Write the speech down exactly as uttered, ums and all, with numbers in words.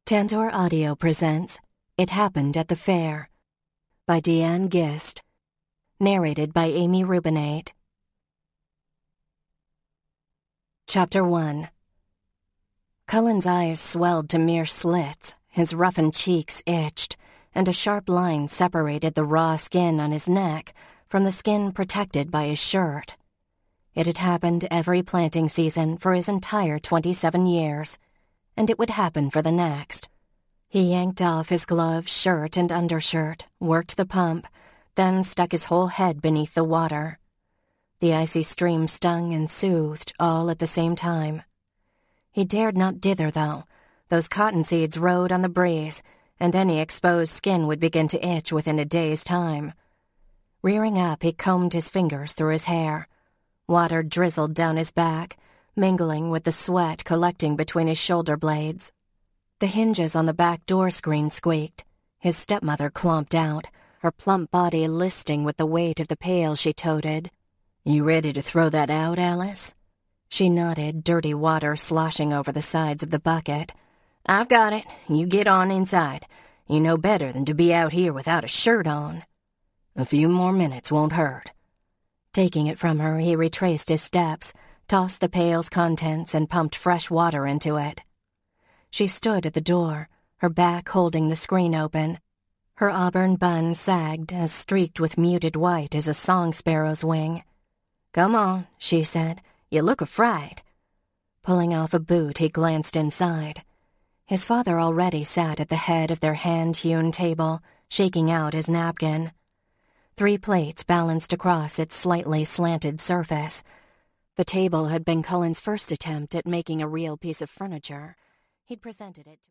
Tantor Audio presents It Happened at the Fair by Deanne Gist. Narrated by Amy Rubinate. Chapter one. Cullen's eyes swelled to mere slits, his roughened cheeks itched, and a sharp line separated the raw skin on his neck from the skin protected by his shirt. It had happened every planting season for his entire twenty-seven years, and it would happen for the next. He yanked off his gloves, shirt, and undershirt, worked the pump, then stuck his whole head beneath the water. The icy stream stung and soothed all at the same time. He dared not dither, though. Those cottonseeds rode on the breeze, and any exposed skin would begin to itch within a day's time. Rearing up, he combed his fingers through his hair. Water drizzled down his back, mingling with the sweat collecting between his shoulder blades. The hinges on the back door screen squeaked. His stepmother clomped out, her plump body listing with the weight of the pail she toted. "You ready to throw that out, Alice?" She nodded, dirty water sloshing over the sides of the bucket. "I've got it. You get on inside. You know better than to be out here without a shirt on." "A few more minutes won't hurt." Taking it from her, he retraced his steps, tossed the pail's contents, and pumped fresh water into it. She stood at the door, her back holding the screen open. Her auburn bun sagged, as streaked with muted white as a song sparrow's wing. "Come on," she said. "You look a-fright." Pulling off a boot, he glanced inside. His father already sat at the head of their hand-hewn table, shaking out his napkin. Three plates balanced across its slightly slanted surface. The table had been Cullen's first attempt at making a real piece of furniture. He'd presented it to